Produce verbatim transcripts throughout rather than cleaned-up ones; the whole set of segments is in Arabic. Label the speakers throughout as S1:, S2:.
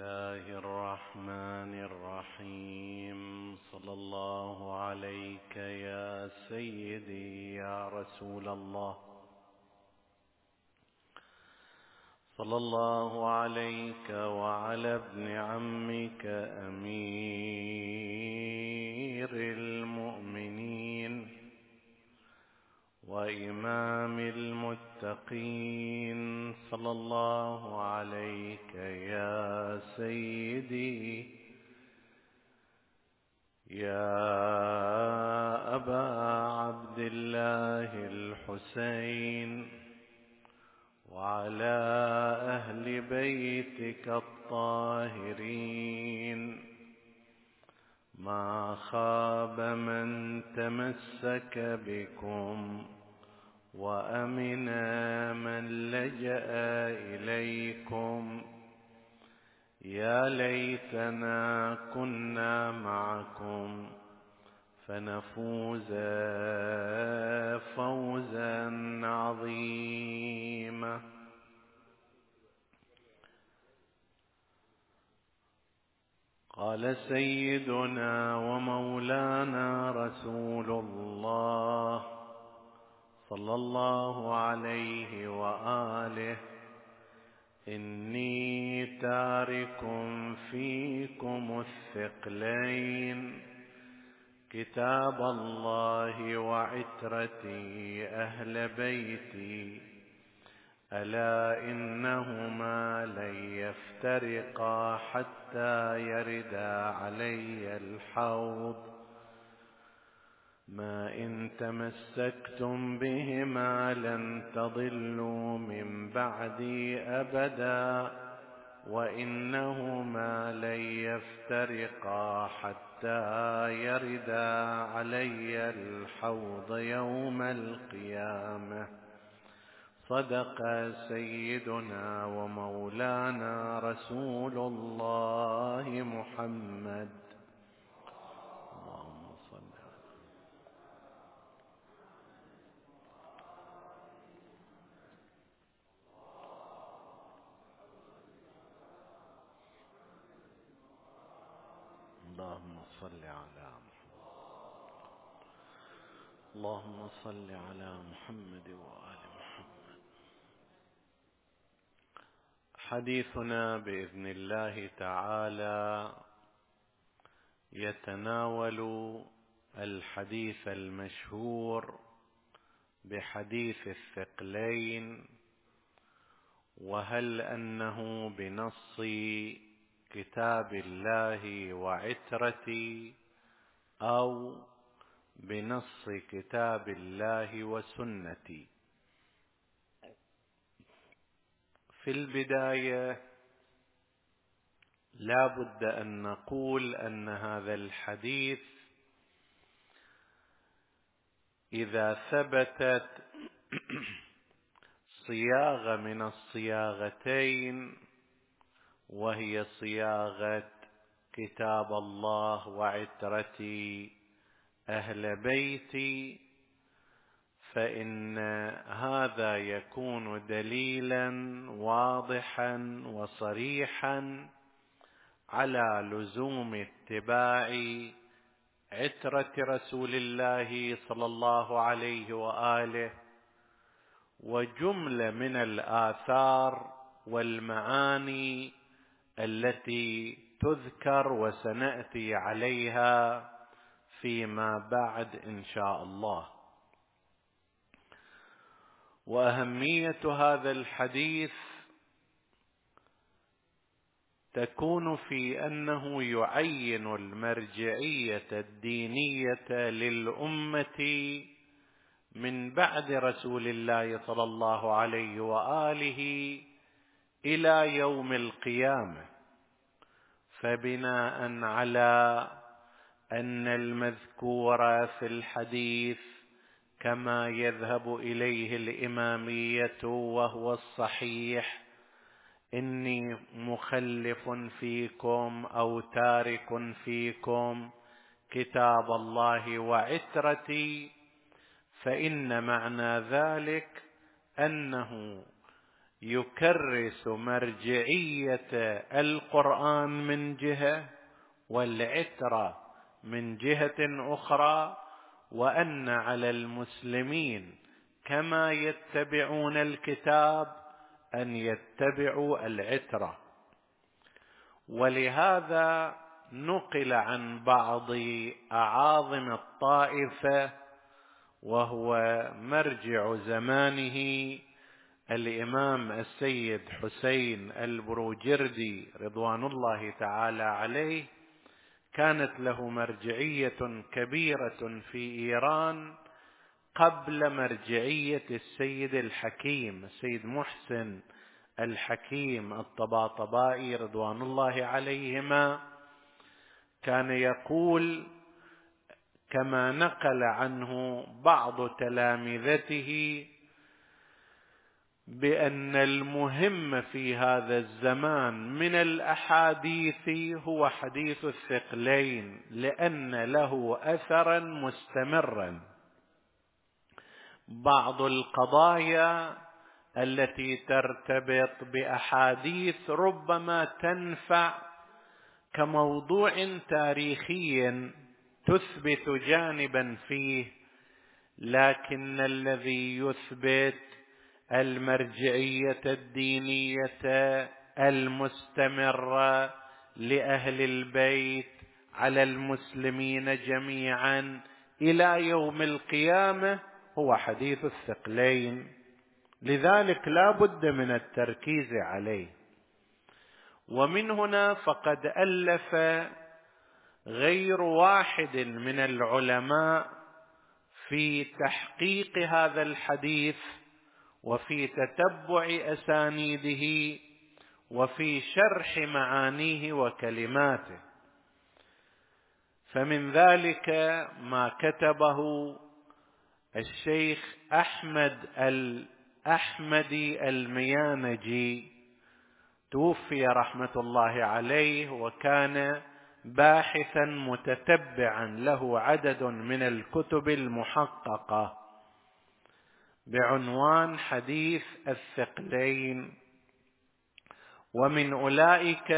S1: الله الرحمن الرحيم. صلى الله عليك يا سيدي يا رسول الله، صلى الله عليك وعلى ابن عمك أمير المؤمنين وإمام المتقين، صلى الله عليك يا سيدي يا أبا عبد الله الحسين، وعلى أهل بيتك الطاهرين. ما خاب من تمسك بكم وأمن من لجأ إليكم. يا ليتنا كنا معكم فنفوز فوزا عظيما. قال سيدنا ومولانا رسول الله صلى الله عليه وآله: إني تارك فيكم الثقلين، كتاب الله وعترتي أهل بيتي، ألا إنهما لن يفترقا حتى يردا علي الحوض، ما إن تمسكتم بهما لن تضلوا من بعدي أبدا، وإنهما لن يفترقا حتى يردا علي الحوض يوم القيامة. صدق سيدنا ومولانا رسول الله محمد. اللهم صل اللهم صل على محمد اللهم صل على محمد وآل محمد. حديثنا بإذن الله تعالى يتناول الحديث المشهور بحديث الثقلين، وهل أنه بنص كتاب الله وعترتي أو بنص كتاب الله وسنتي. في البداية لا بد أن نقول أن هذا الحديث إذا ثبتت صياغة من الصياغتين، وهي صياغة كتاب الله وعترتي أهل بيتي، فإن هذا يكون دليلا واضحا وصريحا على لزوم اتباع عترة رسول الله صلى الله عليه وآله، وجملة من الآثار والمعاني التي تذكر وسنأتي عليها فيما بعد إن شاء الله. وأهمية هذا الحديث تكون في أنه يعين المرجعية الدينية للأمة من بعد رسول الله صلى الله عليه وآله إلى يوم القيامة. فبناء على أن المذكور في الحديث كما يذهب إليه الإمامية وهو الصحيح: إني مخلف فيكم أو تارك فيكم كتاب الله وعترتي، فإن معنى ذلك أنه يكرس مرجعية القرآن من جهة والعترة من جهة أخرى، وأن على المسلمين كما يتبعون الكتاب أن يتبعوا العترة. ولهذا نقل عن بعض أعاظم الطائفة وهو مرجع زمانه الإمام السيد حسين البروجردي رضوان الله تعالى عليه، كانت له مرجعية كبيرة في إيران قبل مرجعية السيد الحكيم السيد محسن الحكيم الطباطبائي رضوان الله عليهما. كان يقول كما نقل عنه بعض تلامذته بأن المهم في هذا الزمان من الأحاديث هو حديث الثقلين، لأن له أثرا مستمرا. بعض القضايا التي ترتبط بأحاديث ربما تنفع كموضوع تاريخي تثبت جانبا فيه، لكن الذي يثبت المرجعية الدينية المستمرة لأهل البيت على المسلمين جميعا إلى يوم القيامة هو حديث الثقلين. لذلك لا بد من التركيز عليه. ومن هنا فقد ألف غير واحد من العلماء في تحقيق هذا الحديث وفي تتبع أسانيده وفي شرح معانيه وكلماته. فمن ذلك ما كتبه الشيخ أحمد الأحمدي الميانجي، توفي رحمة الله عليه، وكان باحثا متتبعا له عدد من الكتب المحققة بعنوان حديث الثقلين. ومن أولئك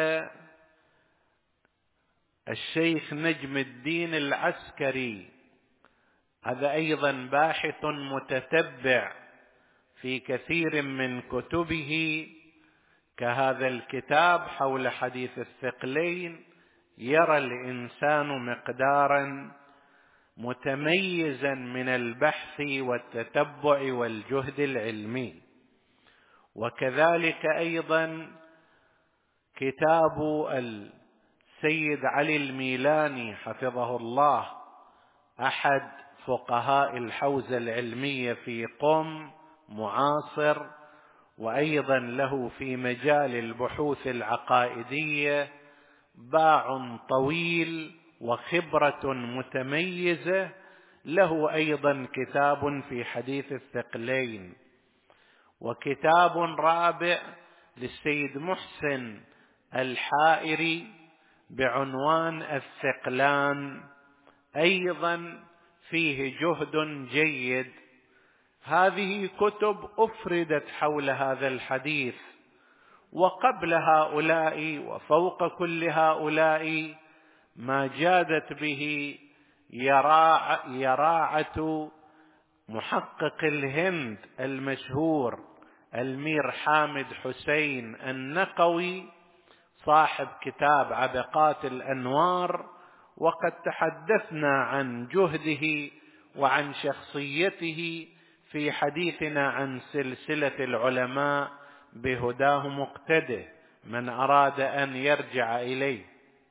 S1: الشيخ نجم الدين العسكري، هذا أيضا باحث متتبع في كثير من كتبه كهذا الكتاب حول حديث الثقلين. يرى الإنسان مقدارا متميزا من البحث والتتبع والجهد العلمي. وكذلك أيضا كتاب السيد علي الميلاني حفظه الله، أحد فقهاء الحوزة العلمية في قم، معاصر، وأيضا له في مجال البحوث العقائدية باع طويل وخبرة متميزة، له أيضا كتاب في حديث الثقلين. وكتاب رابع للسيد محسن الحائري بعنوان الثقلان، أيضا فيه جهد جيد. هذه كتب أفردت حول هذا الحديث، وقبل هؤلاء وفوق كل هؤلاء ما جادت به يراع يراعة محقق الهند المشهور المير حامد حسين النقوي صاحب كتاب عبقات الأنوار. وقد تحدثنا عن جهده وعن شخصيته في حديثنا عن سلسلة العلماء بهداه مقتده، من أراد أن يرجع إليه.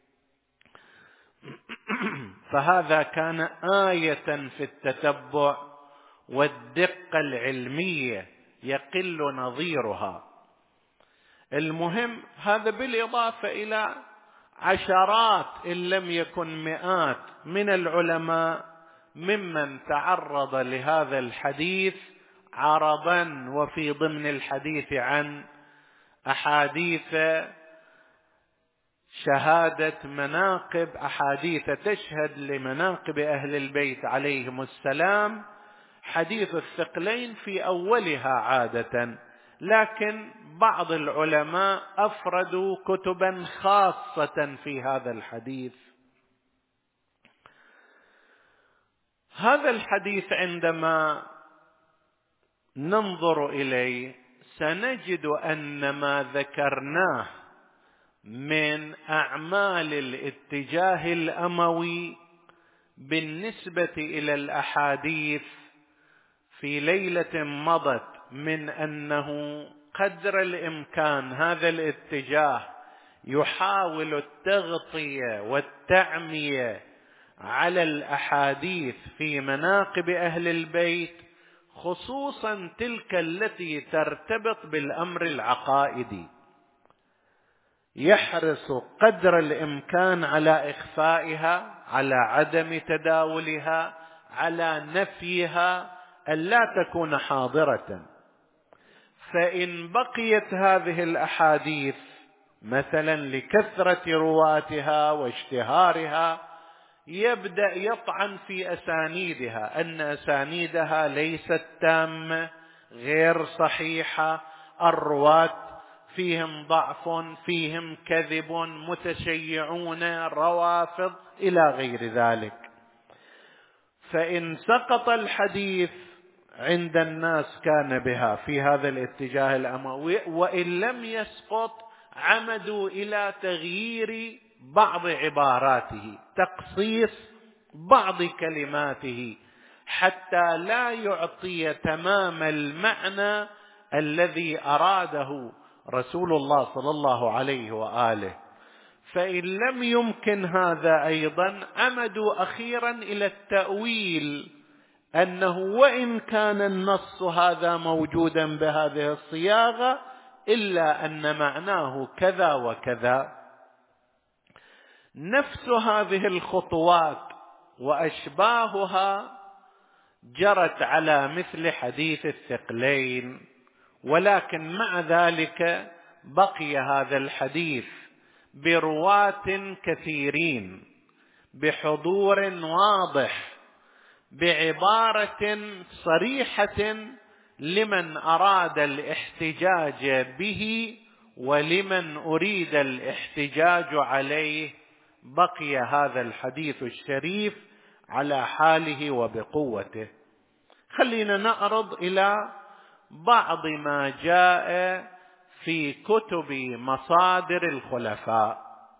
S1: فهذا كان آية في التتبع والدقة العلمية يقل نظيرها. المهم هذا بالإضافة إلى عشرات إن لم يكن مئات من العلماء ممن تعرض لهذا الحديث عرضا وفي ضمن الحديث عن أحاديث شهادة مناقب، أحاديث تشهد لمناقب أهل البيت عليهم السلام، حديث الثقلين في أولها عادة، لكن بعض العلماء أفردوا كتبا خاصة في هذا الحديث. هذا الحديث عندما ننظر إليه سنجد أن ما ذكرناه من أعمال الاتجاه الأموي بالنسبة إلى الأحاديث في ليلة مضت، من أنه قدر الإمكان هذا الاتجاه يحاول التغطية والتعمية على الأحاديث في مناقب أهل البيت، خصوصا تلك التي ترتبط بالأمر العقائدي، يحرص قدر الإمكان على إخفائها، على عدم تداولها، على نفيها، ألا تكون حاضرة. فإن بقيت هذه الأحاديث مثلا لكثرة رواتها واشتهارها يبدأ يطعن في أسانيدها، أن أسانيدها ليست تامة، غير صحيحة، الرواة فيهم ضعف، فيهم كذب، متشيعون، روافض، إلى غير ذلك. فإن سقط الحديث عند الناس كان بها في هذا الاتجاه الأموي، وإن لم يسقط عمدوا إلى تغيير بعض عباراته، تقصيص بعض كلماته، حتى لا يعطي تمام المعنى الذي أراده رسول الله صلى الله عليه وآله. فإن لم يمكن هذا أيضا عمدوا أخيرا إلى التأويل، أنه وإن كان النص هذا موجودا بهذه الصياغة إلا أن معناه كذا وكذا. نفس هذه الخطوات وأشباهها جرت على مثل حديث الثقلين، ولكن مع ذلك بقي هذا الحديث برواة كثيرين، بحضور واضح، بعبارة صريحة لمن أراد الاحتجاج به ولمن أريد الاحتجاج عليه. بقي هذا الحديث الشريف على حاله وبقوته. خلينا نعرض إلى بعض ما جاء في كتب مصادر الخلفاء.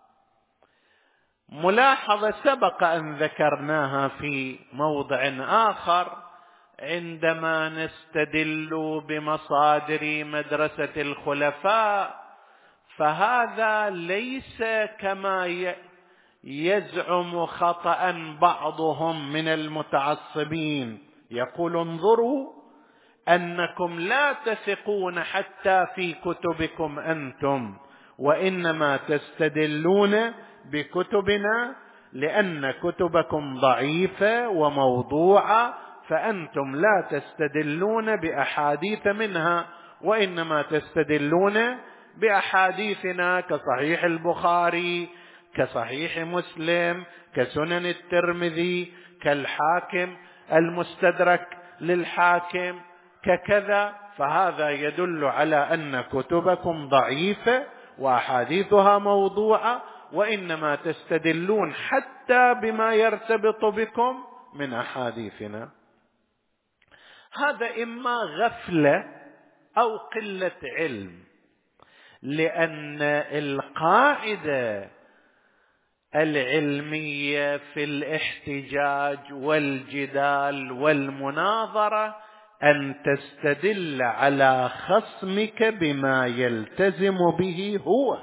S1: ملاحظة سبق أن ذكرناها في موضع آخر عندما نستدل بمصادر مدرسة الخلفاء، فهذا ليس كما يزعم خطأ بعضهم من المتعصبين، يقول انظروا أنكم لا تثقون حتى في كتبكم أنتم، وإنما تستدلون بكتبنا لأن كتبكم ضعيفة وموضوعة، فأنتم لا تستدلون بأحاديث منها، وإنما تستدلون بأحاديثنا كصحيح البخاري، كصحيح مسلم، كسنن الترمذي، كالحاكم المستدرك للحاكم، ككذا. فهذا يدل على أن كتبكم ضعيفة وأحاديثها موضوعة، وإنما تستدلون حتى بما يرتبط بكم من أحاديثنا. هذا إما غفلة أو قلة علم، لأن القاعدة العلمية في الاحتجاج والجدال والمناظرة أن تستدل على خصمك بما يلتزم به هو.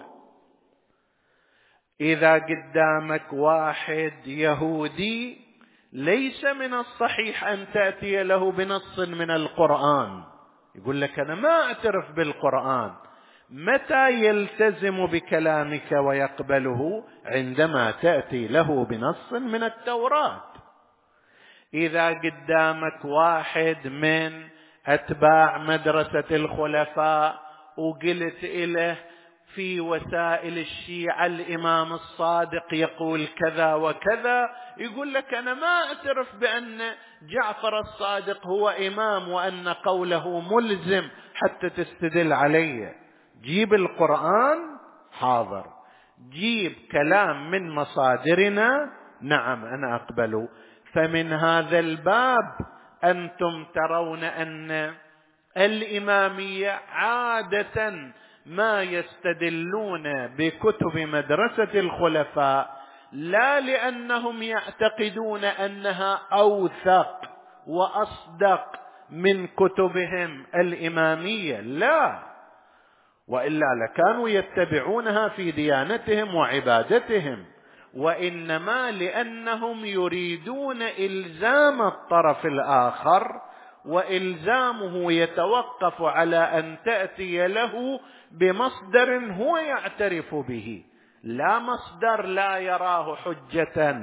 S1: إذا قدامك واحد يهودي ليس من الصحيح أن تأتي له بنص من القرآن، يقول لك أنا ما أعترف بالقرآن. متى يلتزم بكلامك ويقبله؟ عندما تأتي له بنص من التوراة. إذا قدامك واحد من أتباع مدرسة الخلفاء وقلت إله في وسائل الشيعة الإمام الصادق يقول كذا وكذا، يقول لك أنا ما أعترف بأن جعفر الصادق هو إمام وأن قوله ملزم حتى تستدل علي. جيب القرآن، حاضر. جيب كلام من مصادرنا، نعم أنا أقبل. فمن هذا الباب أنتم ترون أن الإمامية عادة ما يستدلون بكتب مدرسة الخلفاء لا لأنهم يعتقدون أنها أوثق وأصدق من كتبهم الإمامية، لا، وإلا لكانوا يتبعونها في ديانتهم وعبادتهم، وإنما لأنهم يريدون إلزام الطرف الآخر، وإلزامه يتوقف على أن تأتي له بمصدر هو يعترف به، لا مصدر لا يراه حجة.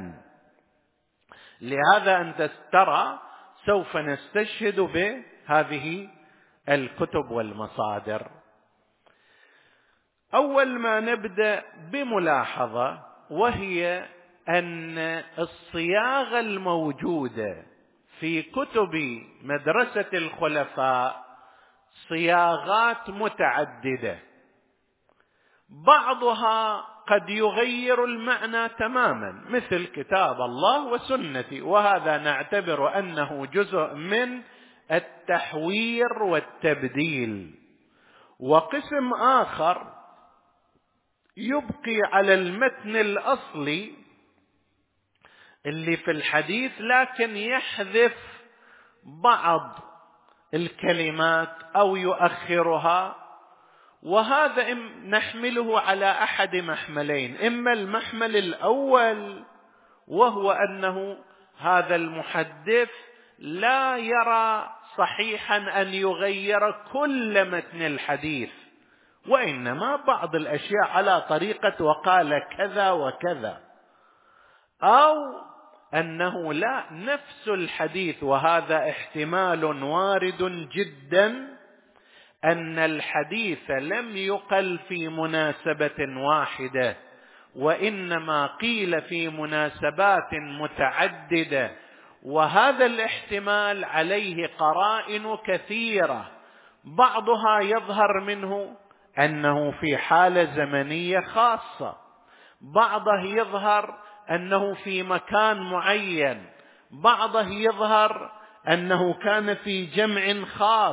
S1: لهذا أنت ترى سوف نستشهد بهذه الكتب والمصادر. أول ما نبدأ بملاحظة، وهي أن الصياغة الموجودة في كتب مدرسة الخلفاء صياغات متعددة، بعضها قد يغير المعنى تماما مثل كتاب الله وسنتي، وهذا نعتبر أنه جزء من التحوير والتبديل. وقسم آخر يبقي على المتن الأصلي اللي في الحديث، لكن يحذف بعض الكلمات أو يؤخرها، وهذا نحمله على أحد محملين. إما المحمل الأول وهو أنه هذا المحدث لا يرى صحيحا أن يغير كل متن الحديث، وإنما بعض الأشياء على طريقة وقال كذا وكذا، أو أنه لا، نفس الحديث، وهذا احتمال وارد جدا، أن الحديث لم يقل في مناسبة واحدة، وإنما قيل في مناسبات متعددة، وهذا الاحتمال عليه قرائن كثيرة، بعضها يظهر منه أنه في حالة زمنية خاصة، بعضه يظهر أنه في مكان معين، بعضه يظهر أنه كان في جمع خاص.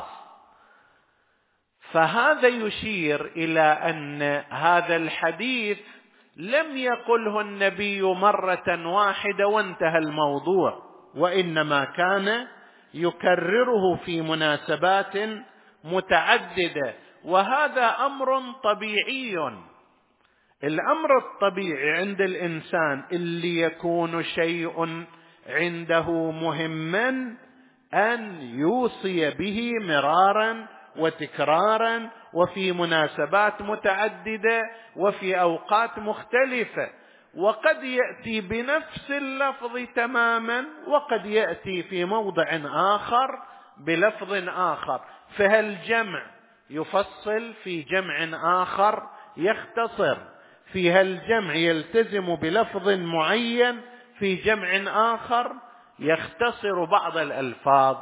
S1: فهذا يشير إلى أن هذا الحديث لم يقله النبي مرة واحدة وانتهى الموضوع، وإنما كان يكرره في مناسبات متعددة، وهذا أمر طبيعي. الأمر الطبيعي عند الإنسان اللي يكون شيء عنده مهما أن يوصي به مرارا وتكرارا وفي مناسبات متعددة وفي أوقات مختلفة، وقد يأتي بنفس اللفظ تماما، وقد يأتي في موضع آخر بلفظ آخر، فهالجمع يفصل، في جمع آخر يختصر، في هالجمع يلتزم بلفظ معين، في جمع آخر يختصر بعض الألفاظ.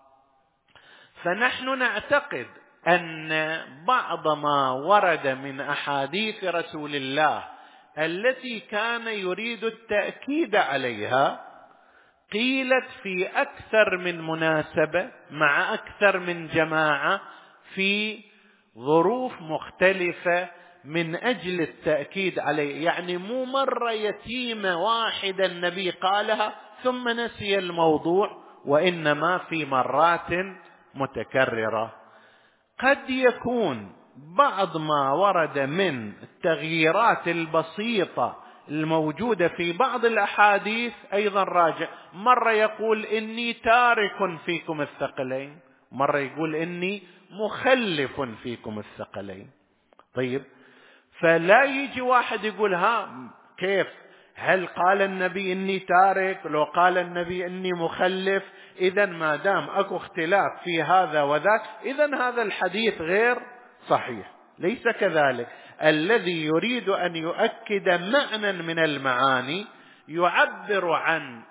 S1: فنحن نعتقد أن بعض ما ورد من أحاديث رسول الله التي كان يريد التأكيد عليها قيلت في أكثر من مناسبة مع أكثر من جماعة في ظروف مختلفة من أجل التأكيد عليه، يعني مو مرة يتيمة واحدة النبي قالها ثم نسي الموضوع، وإنما في مرات متكررة. قد يكون بعض ما ورد من التغييرات البسيطة الموجودة في بعض الأحاديث أيضا راجع، مرة يقول إني تارك فيكم الثقلين، مرة يقول إني مخلف فيكم الثقلين. طيب، فلا يجي واحد يقول ها كيف، هل قال النبي إني تارك؟ لو قال النبي إني مخلف، إذا ما دام أكو اختلاف في هذا وذاك، إذا هذا الحديث غير صحيح. ليس كذلك. الذي يريد أن يؤكد معنى من المعاني يعبر عن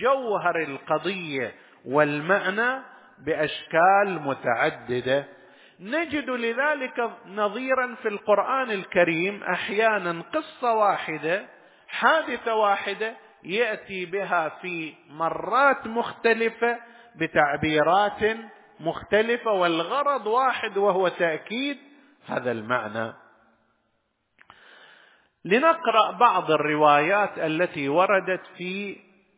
S1: جوهر القضية والمعنى بأشكال متعددة. نجد لذلك نظيرا في القرآن الكريم، أحيانا قصة واحدة، حادثة واحدة، يأتي بها في مرات مختلفة بتعبيرات مختلفة، والغرض واحد وهو تأكيد هذا المعنى. لنقرأ بعض الروايات التي وردت في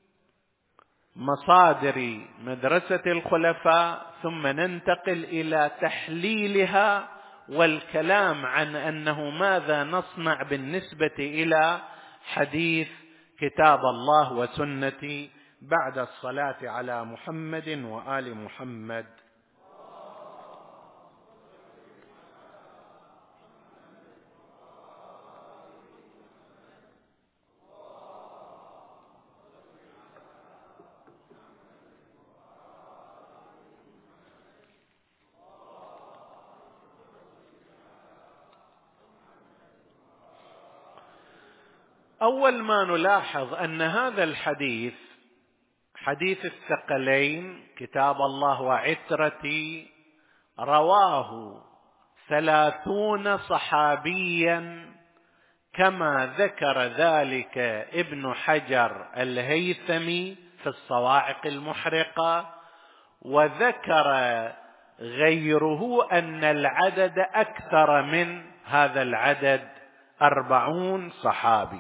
S1: مصادر مدرسة الخلفاء، ثم ننتقل إلى تحليلها والكلام عن أنه ماذا نصنع بالنسبة إلى حديث كتاب الله وسنتي بعد الصلاة على محمد وآل محمد. أول ما نلاحظ أن هذا الحديث حديث الثقلين كتاب الله وعترتي رواه ثلاثون صحابيا، كما ذكر ذلك ابن حجر الهيثمي في الصواعق المحرقة، وذكر غيره أن العدد أكثر من هذا العدد، أربعون صحابي.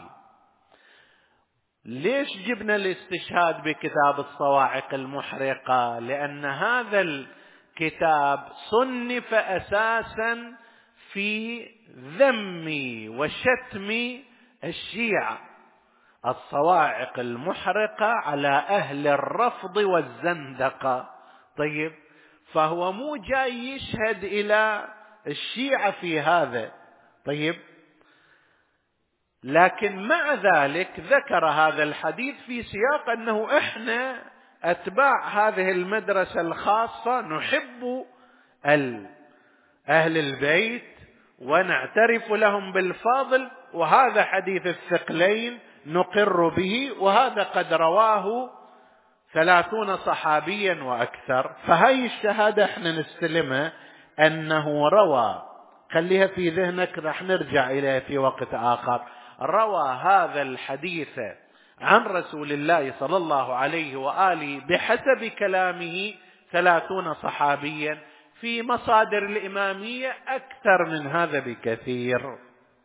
S1: ليش جبنا الاستشهاد بكتاب الصواعق المحرقة؟ لأن هذا الكتاب صنف أساسا في ذم وشتم الشيعة، الصواعق المحرقة على أهل الرفض والزندقة. طيب، فهو مو جاي يشهد إلى الشيعة في هذا. طيب، لكن مع ذلك ذكر هذا الحديث في سياق أنه إحنا أتباع هذه المدرسة الخاصة نحب أهل البيت ونعترف لهم بالفضل، وهذا حديث الثقلين نقر به، وهذا قد رواه ثلاثون صحابيا وأكثر. فهي الشهادة احنا نستلمها أنه روى، خليها في ذهنك، رح نرجع إليها في وقت آخر، روى هذا الحديث عن رسول الله صلى الله عليه وآله بحسب كلامه ثلاثون صحابيا. في مصادر الإمامية أكثر من هذا بكثير.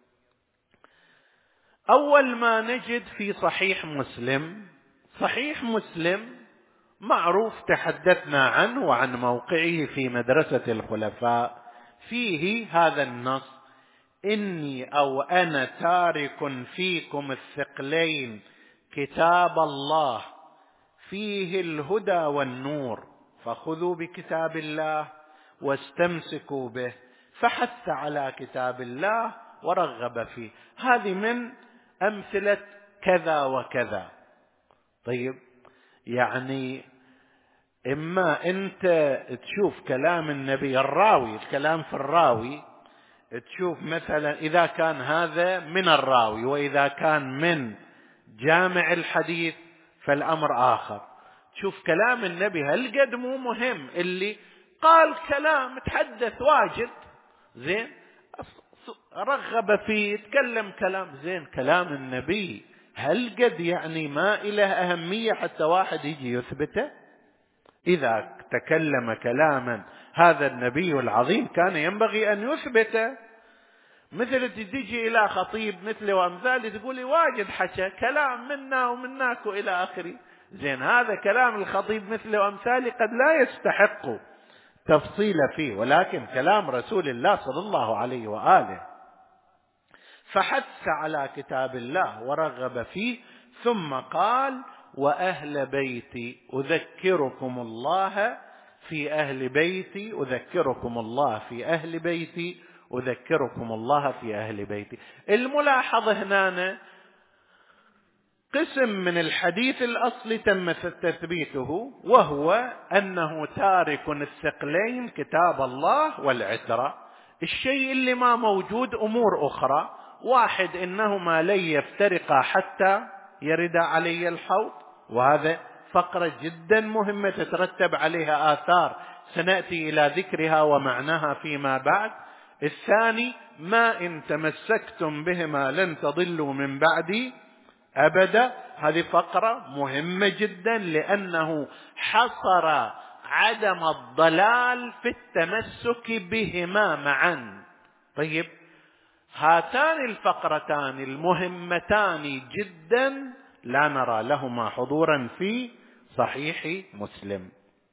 S1: أول ما نجد في صحيح مسلم، صحيح مسلم معروف تحدثنا عنه وعن موقعه في مدرسة الخلفاء، فيه هذا النص: إني أو أنا تارك فيكم الثقلين كتاب الله فيه الهدى والنور، فخذوا بكتاب الله واستمسكوا به. فحث على كتاب الله ورغب فيه. هذه من أمثلة كذا وكذا. طيب، يعني إما أنت تشوف كلام النبي الراوي، الكلام في الراوي، تشوف مثلا إذا كان هذا من الراوي، وإذا كان من جامع الحديث فالأمر آخر. تشوف كلام النبي هل قد مو مهم، اللي قال كلام تحدث واجد زين، رغب فيه، تكلم كلام زين، كلام النبي هل قد يعني ما إله أهمية حتى واحد يجي يثبته؟ إذا تكلم كلاما هذا النبي العظيم كان ينبغي أن يثبته. مثل تجي إلى خطيب مثل وأمثالي تقولي واجد حكى كلام منا ومناك إلى آخره، زين هذا كلام الخطيب مثل وأمثالي قد لا يستحق تفصيل فيه، ولكن كلام رسول الله صلى الله عليه وآله. فحث على كتاب الله ورغب فيه، ثم قال: وأهل بيتي أذكركم الله في أهل بيتي أذكركم الله في أهل بيتي أذكركم الله في أهل بيتي. الملاحظة هنا قسم من الحديث الأصلي تم تثبيته، وهو أنه تارك الثقلين كتاب الله والعترة. الشيء اللي ما موجود أمور أخرى: واحد، إنهما لن يفترقا حتى يرد علي الحوض، وهذا فقرة جدا مهمة تترتب عليها آثار سنأتي إلى ذكرها ومعناها فيما بعد. الثاني ما إن تمسكتم بهما لن تضلوا من بعدي أبدا. هذه فقرة مهمة جدا لأنه حصر عدم الضلال في التمسك بهما معا. طيب، هاتان الفقرتان المهمتان جدا لا نرى لهما حضورا في صحيح مسلم.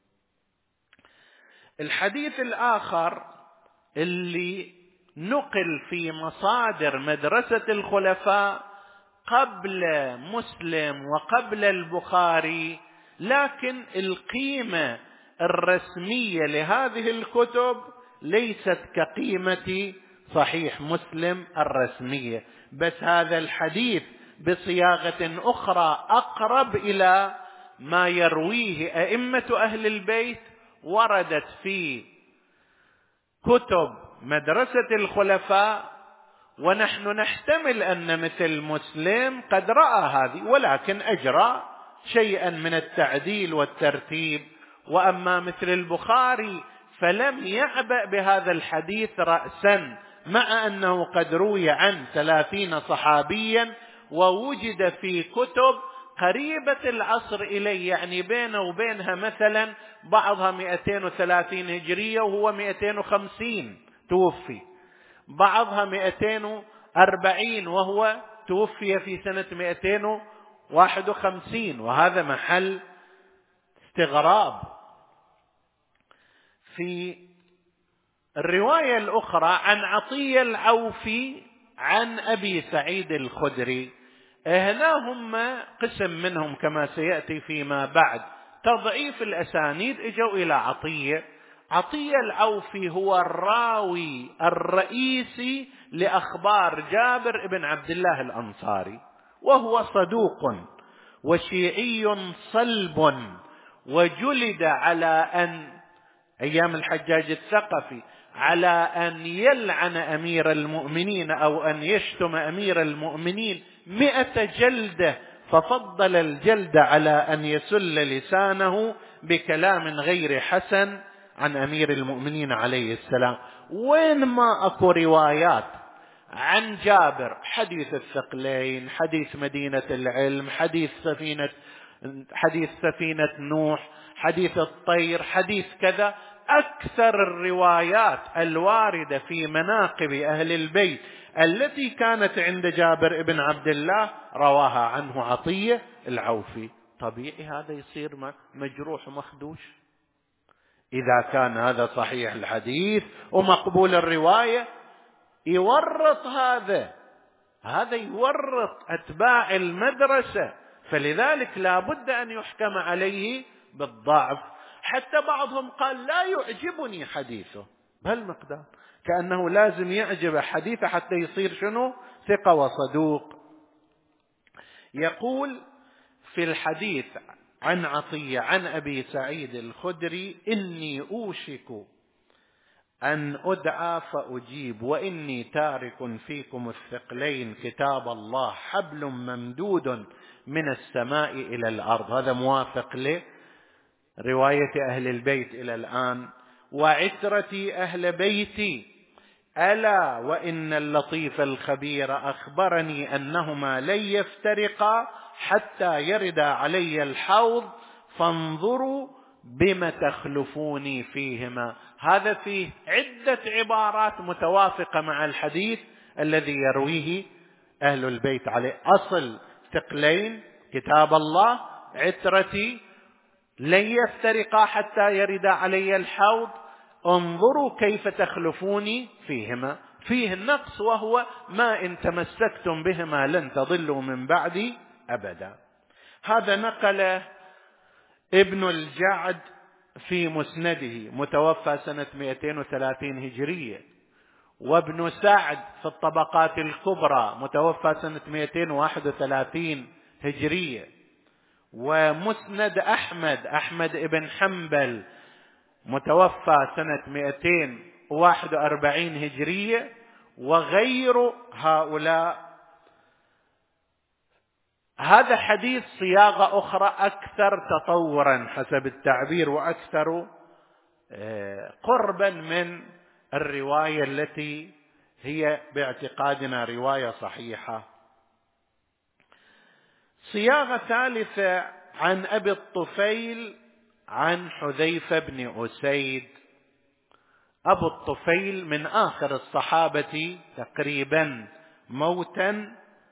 S1: الحديث الآخر اللي نقل في مصادر مدرسة الخلفاء قبل مسلم وقبل البخاري، لكن القيمة الرسمية لهذه الكتب ليست كقيمة صحيح مسلم الرسمية، بس هذا الحديث بصياغة أخرى أقرب إلى ما يرويه أئمة أهل البيت وردت في كتب مدرسة الخلفاء، ونحن نحتمل أن مثل مسلم قد رأى هذه ولكن أجرى شيئا من التعديل والترتيب، وأما مثل البخاري فلم يعبأ بهذا الحديث رأسا، مع أنه قد روي عن ثلاثين صحابيا ووجد في كتب قريبة العصر إليه، يعني بينه وبينها مثلا بعضها مئتين وثلاثين هجرية وهو مئتين وخمسين توفي، بعضها مئتين وأربعين وهو توفي في سنة مئتين وواحد وخمسين، وهذا محل استغراب. في الرواية الأخرى عن عطية العوفي عن أبي سعيد الخدري، هنا هم قسم منهم كما سيأتي فيما بعد تضعيف الأسانيد اجوا إلى عطية. عطية العوفي هو الراوي الرئيسي لأخبار جابر بن عبد الله الأنصاري، وهو صدوق وشيعي صلب، وجلد على أن أيام الحجاج الثقفي على أن يلعن أمير المؤمنين أو أن يشتم أمير المؤمنين مئة جلدة، ففضل الجلد على أن يسل لسانه بكلام غير حسن عن أمير المؤمنين عليه السلام. وين ما أكو روايات عن جابر، حديث الثقلين، حديث مدينة العلم، حديث سفينة حديث سفينة نوح، حديث الطير، حديث كذا، أكثر الروايات الواردة في مناقب أهل البيت التي كانت عند جابر بن عبد الله رواها عنه عطية العوفي. طبيعي هذا يصير مجروح ومخدوش. إذا كان هذا صحيح الحديث ومقبول الرواية يورط هذا هذا يورط أتباع المدرسة، فلذلك لا بد أن يحكم عليه بالضعف. حتى بعضهم قال لا يعجبني حديثه بهالمقدار، كأنه لازم يعجب حديثه حتى يصير شنو؟ ثقة وصدوق. يقول في الحديث عن عطية عن أبي سعيد الخدري: إني أوشك أن أدعى فأجيب، وإني تارك فيكم الثقلين كتاب الله حبل ممدود من السماء إلى الأرض. هذا موافق لرواية أهل البيت إلى الآن. وعترتي أهل بيتي، ألا وإن اللطيف الخبير أخبرني أنهما لن يفترقا حتى يرد علي الحوض، فانظروا بما تخلفوني فيهما. هذا فيه عدة عبارات متوافقة مع الحديث الذي يرويه أهل البيت عليه. أصل ثقلين كتاب الله، عترتي لن يفترقا حتى يرد علي الحوض، انظروا كيف تخلفوني فيهما. فيه النقص وهو ما إن تمسكتم بهما لن تضلوا من بعدي أبدا. هذا نقل ابن الجعد في مسنده متوفى سنة مئتين وثلاثين هجرية، وابن سعد في الطبقات الكبرى متوفى سنة مئتين وواحد وثلاثين هجرية، ومسند أحمد أحمد ابن حنبل متوفى سنة مئتين وواحد وأربعين هجرية، وغير هؤلاء. هذا حديث صياغة أخرى أكثر تطورا حسب التعبير وأكثر قربا من الرواية التي هي باعتقادنا رواية صحيحة. صياغة ثالثة عن أبي الطفيل عن حذيفة بن أسيد. أبو الطفيل من آخر الصحابة تقريبا موتا،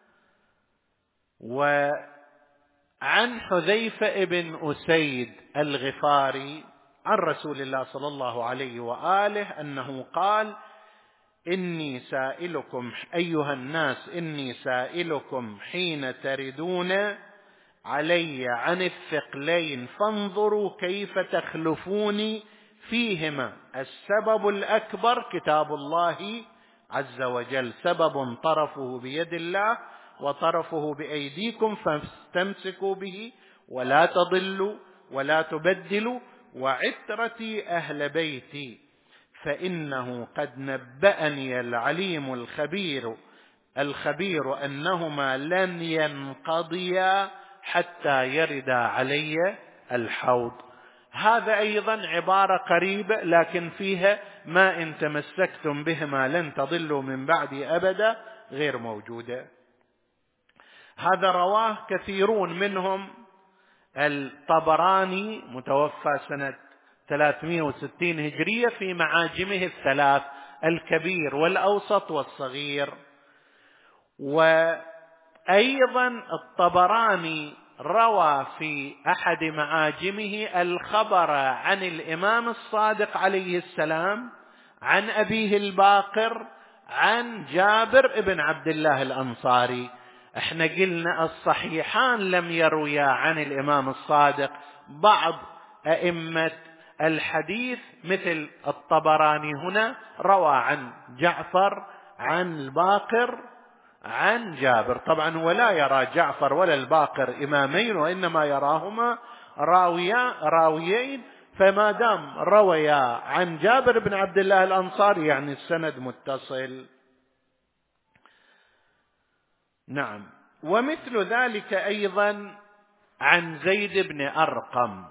S1: وعن حذيفة بن أسيد الغفاري عن رسول الله صلى الله عليه وآله أنه قال: إني سائلكم أيها الناس إني سائلكم حين تردون علي عن الثقلين فانظروا كيف تخلفوني فيهما. السبب الأكبر كتاب الله عز وجل، سبب طرفه بيد الله وطرفه بأيديكم فاستمسكوا به ولا تضلوا ولا تبدلوا، وعترتي أهل بيتي فإنه قد نبأني العليم الخبير الخبير أنهما لن ينقضيا حتى يرد علي الحوض. هذا أيضا عبارة قريبة لكن فيها ما إن تمسكتم بهما لن تضلوا من بعدي أبدا غير موجودة. هذا رواه كثيرون منهم الطبراني متوفى سنة ثلاثمائة وستين هجرية في معاجمه الثلاث الكبير والأوسط والصغير. وأيضا الطبراني روى في أحد معاجمه الخبر عن الإمام الصادق عليه السلام عن أبيه الباقر عن جابر بن عبد الله الأنصاري. احنا قلنا الصحيحان لم يرويا عن الإمام الصادق، بعض أئمة الحديث مثل الطبراني هنا روى عن جعفر عن الباقر عن جابر. طبعا ولا يرى جعفر ولا الباقر إمامين، وإنما يراهما راويا راويين، فما دام رويا عن جابر بن عبد الله الأنصاري يعني السند متصل. نعم. ومثل ذلك أيضا عن زيد بن أرقم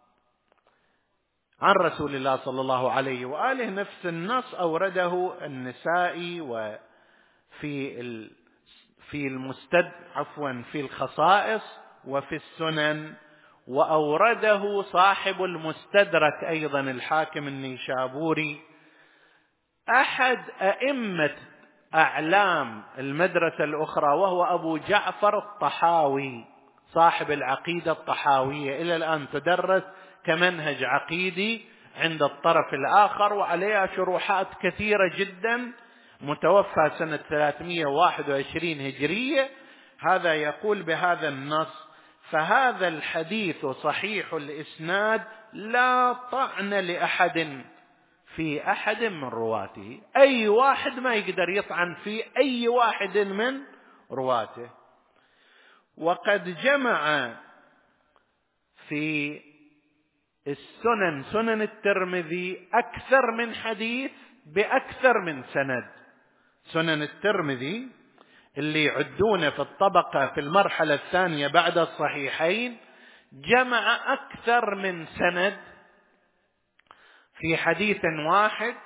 S1: عن رسول الله صلى الله عليه وآله، نفس النص أورده النسائي وفي ال في المستد عفوا في الخصائص وفي السنن، وأورده صاحب المستدرك أيضا الحاكم النيشابوري. أحد أئمة أعلام المدرسة الأخرى وهو أبو جعفر الطحاوي صاحب العقيدة الطحاوية، إلى الآن تدرس كمنهج عقيدي عند الطرف الآخر وعليها شروحات كثيرة جدا، متوفى سنة ثلاثمائة وواحد وعشرين هجرية. هذا يقول بهذا النص: فهذا الحديث صحيح الإسناد لا طعن لأحد في أحد من رواته. أي واحد ما يقدر يطعن في أي واحد من رواته. وقد جمع في السنن سنن الترمذي أكثر من حديث بأكثر من سند. سنن الترمذي اللي يعدونه في الطبقة في المرحلة الثانية بعد الصحيحين جمع أكثر من سند في حديث واحد،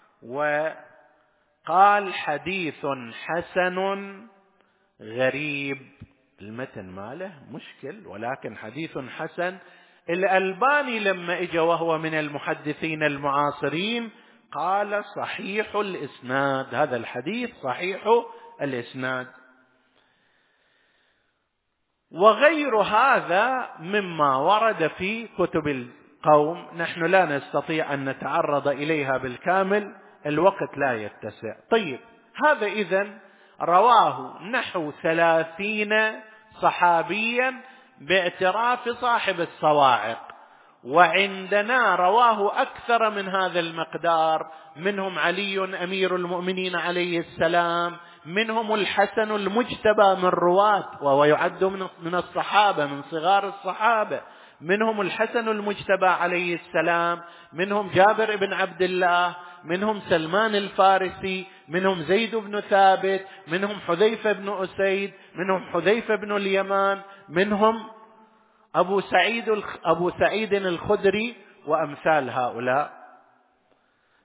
S1: وقال حديث حسن غريب. المتن ماله مشكل ولكن حديث حسن. الألباني لما اجى وهو من المحدثين المعاصرين قال صحيح الإسناد، هذا الحديث صحيح الإسناد. وغير هذا مما ورد في كتب القوم نحن لا نستطيع أن نتعرض إليها بالكامل، الوقت لا يتسع. طيب، هذا إذن رواه نحو ثلاثين صحابيا باعتراف صاحب الصواعق، وعندنا رواه أكثر من هذا المقدار، منهم علي أمير المؤمنين عليه السلام، منهم الحسن المجتبى من رواة وهو يعد من الصحابة من صغار الصحابة، منهم الحسن المجتبى عليه السلام، منهم جابر بن عبد الله، منهم سلمان الفارسي، منهم زيد بن ثابت، منهم حذيفة بن أسيد، منهم حذيفة بن اليمان، منهم أبو سعيد أبو سعيد الخدري وأمثال هؤلاء.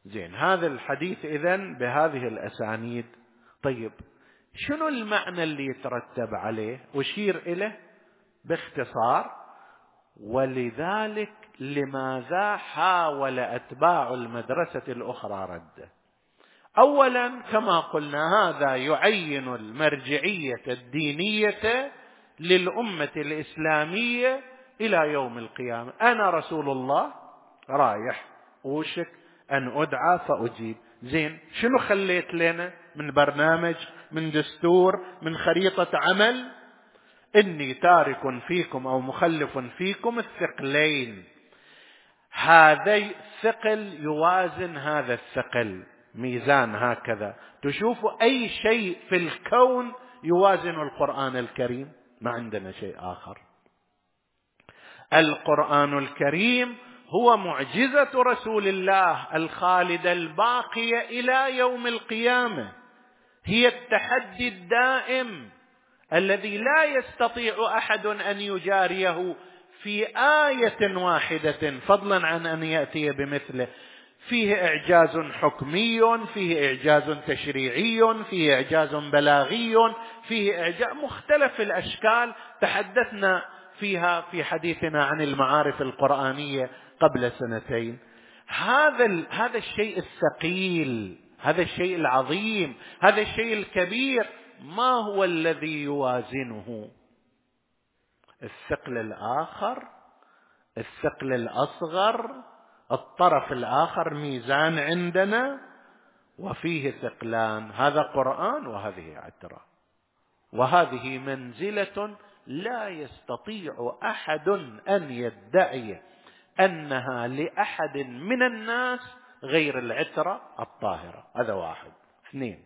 S1: زين، هذا الحديث إذن بهذه الأسانيد. طيب شنو المعنى اللي يترتب عليه؟ أشير إليه باختصار. ولذلك لماذا حاول أتباع المدرسة الأخرى رده؟ أولا كما قلنا هذا يعين المرجعية الدينية للأمة الإسلامية إلى يوم القيامة. أنا رسول الله رايح أوشك أن أدعى فأجيب. زين، شنو خليت لنا من برنامج، من دستور، من خريطة عمل؟ إني تارك فيكم أو مخلف فيكم الثقلين. هذا الثقل يوازن هذا الثقل، ميزان هكذا. تشوفوا أي شيء في الكون يوازن القرآن الكريم؟ ما عندنا شيء آخر. القرآن الكريم هو معجزة رسول الله الخالدة الباقية إلى يوم القيامة، هي التحدي الدائم الذي لا يستطيع أحد أن يجاريه في آية واحدة، فضلا عن أن يأتي بمثله. فيه إعجاز حكمي، فيه إعجاز تشريعي، فيه إعجاز بلاغي، فيه إعجاز مختلف الأشكال تحدثنا فيها في حديثنا عن المعارف القرآنية قبل سنتين. هذا هذا الشيء الثقيل، هذا الشيء العظيم، هذا الشيء الكبير، ما هو الذي يوازنه؟ الثقل الآخر، الثقل الأصغر، الطرف الآخر ميزان عندنا وفيه ثقلان، هذا قرآن وهذه عترة، وهذه منزلة لا يستطيع أحد أن يدعي أنها لأحد من الناس غير العترة الطاهرة. هذا واحد. اثنين،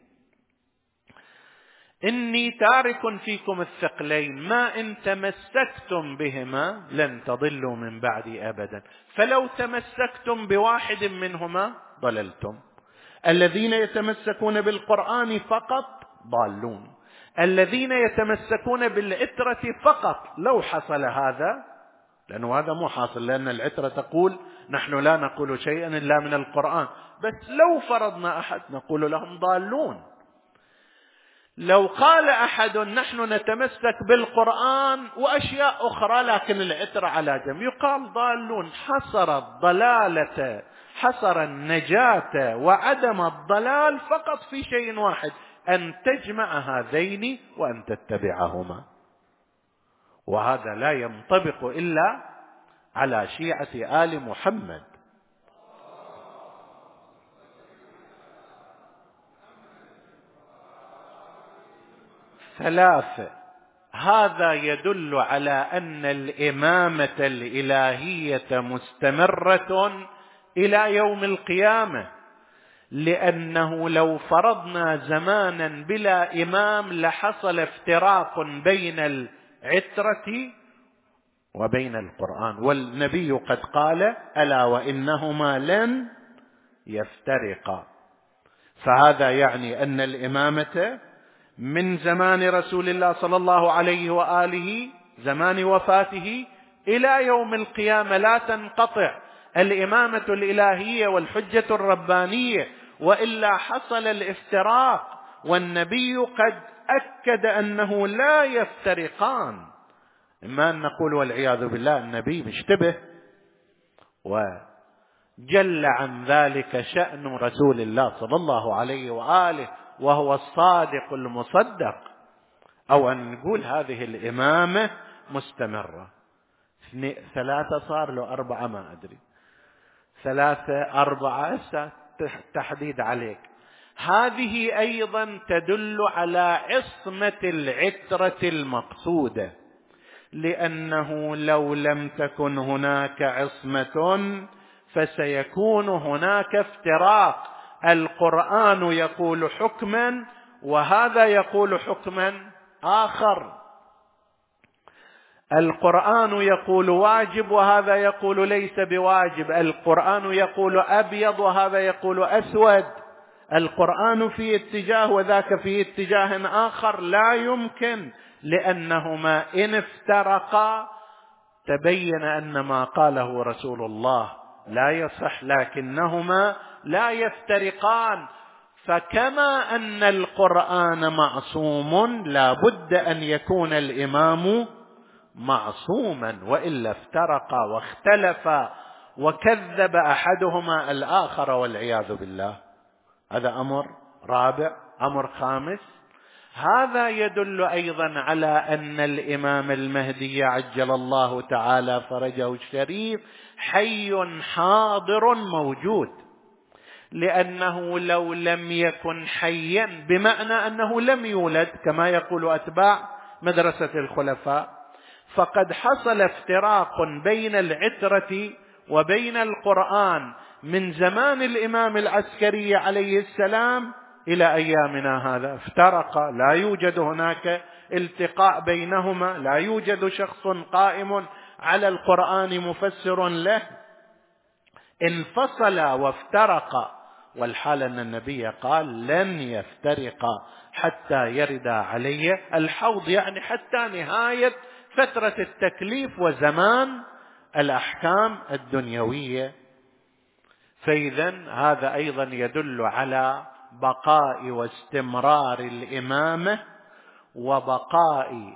S1: إني تارك فيكم الثقلين ما إن تمسكتم بهما لن تضلوا من بعدي أبدا. فلو تمسكتم بواحد منهما ضللتم. الذين يتمسكون بالقرآن فقط ضالون، الذين يتمسكون بالعترة فقط لو حصل هذا، لأنه هذا مو حاصل، لأن العترة تقول نحن لا نقول شيئا إلا من القرآن، بس لو فرضنا أحد نقول لهم ضالون. لو قال أحد نحن نتمسك بالقرآن وأشياء أخرى لكن العترة على جنب، يقال ضالون. حصر الضلالة، حصر النجاة وعدم الضلال فقط في شيء واحد، أن تجمع هذين وأن تتبعهما. وهذا لا ينطبق إلا على شيعة آل محمد. ثلاثة، هذا يدل على أن الإمامة الإلهية مستمرة إلى يوم القيامة، لأنه لو فرضنا زمانا بلا إمام لحصل افتراق بين العترة وبين القرآن، والنبي قد قال ألا وإنهما لن يفترقا. فهذا يعني أن الإمامة من زمان رسول الله صلى الله عليه وآله، زمان وفاته، إلى يوم القيامة لا تنقطع الإمامة الإلهية والحجة الربانية، وإلا حصل الافتراق. والنبي قد أكد أنه لا يفترقان. إما أن نقول والعياذ بالله النبي مشتبه وجل عن ذلك شأن رسول الله صلى الله عليه وآله وهو الصادق المصدق، أو أن نقول هذه الإمامة مستمرة. ثلاثة صار له أربعة، ما أدري، ثلاثة أربعة تحديد عليك. هذه أيضا تدل على عصمة العترة المقصودة، لأنه لو لم تكن هناك عصمة فسيكون هناك افتراق. القرآن يقول حكما وهذا يقول حكما آخر، القرآن يقول واجب وهذا يقول ليس بواجب، القرآن يقول أبيض وهذا يقول أسود، القرآن في اتجاه وذاك في اتجاه آخر. لا يمكن، لأنهما إن افترقا تبين أن ما قاله رسول الله لا يصح، لكنهما لا يفترقان. فكما أن القرآن معصوم لا بد أن يكون الإمام معصوما، وإلا افترقا واختلفا وكذب أحدهما الآخر والعياذ بالله. هذا أمر رابع. أمر خامس، هذا يدل أيضا على أن الإمام المهدي عجل الله تعالى فرجه الشريف حي حاضر موجود، لأنه لو لم يكن حيا بمعنى أنه لم يولد كما يقول أتباع مدرسة الخلفاء، فقد حصل افتراق بين العترة وبين القرآن من زمان الإمام العسكري عليه السلام إلى أيامنا هذا. افترق، لا يوجد هناك التقاء بينهما، لا يوجد شخص قائم على القرآن مفسر له، انفصل وافترق. والحال أن النبي قال لن يفترقا حتى يرد علي الحوض، يعني حتى نهاية فترة التكليف وزمان الأحكام الدنيوية. فإذا هذا أيضا يدل على بقاء واستمرار الإمامة وبقاء